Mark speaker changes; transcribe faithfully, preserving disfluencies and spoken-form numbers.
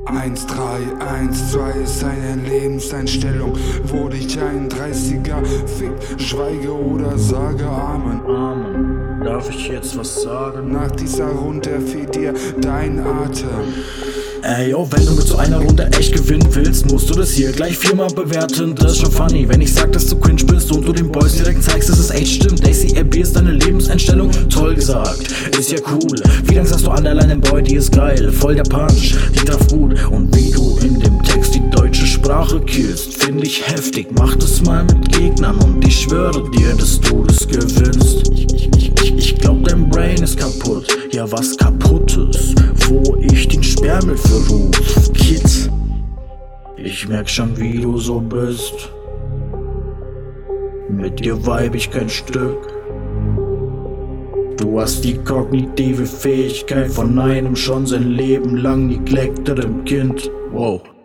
Speaker 1: eins drei eins zwei ist eine Lebenseinstellung, wo dich ein dreißiger fickt, schweige oder sage Amen.
Speaker 2: Amen. Darf ich jetzt was sagen?
Speaker 1: Nach dieser Runde fehlt dir dein Atem.
Speaker 2: Ey, yo, wenn du mit so einer Runde echt gewinnen willst, musst du das hier gleich viermal bewerten. Das ist schon funny, wenn ich sag, dass du cringe bist und du den Boys direkt zeigst, dass es echt stimmt. A C A B ist deine Lebenseinstellung, toll gesagt, ist ja cool. Wie lang sagst du an allein, Boy, die ist geil, voll der Punch, die traf gut. Und wie du in dem Text die deutsche Sprache killst, find ich heftig. Mach das mal mit Gegnern und ich schwöre dir, dass du das gewinnst. Ich, ich, ich, ich, ich glaub, dein Brain ist kaputt, ja was kaputtes, wo ich den Sperrmüll verruf, Kid. Ich merk schon, wie du so bist. Mit dir vibe ich kein Stück. Du hast die kognitive Fähigkeit von einem schon sein Leben lang neglectedem Kind. Wow.